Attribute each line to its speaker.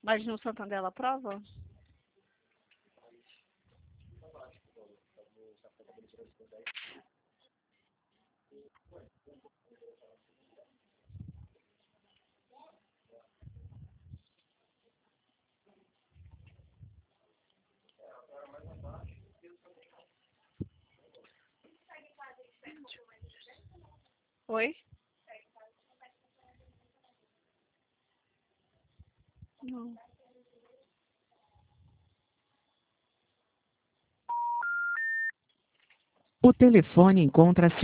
Speaker 1: Mas no Santander ela aprova? Oi? Não.
Speaker 2: O telefone encontra-se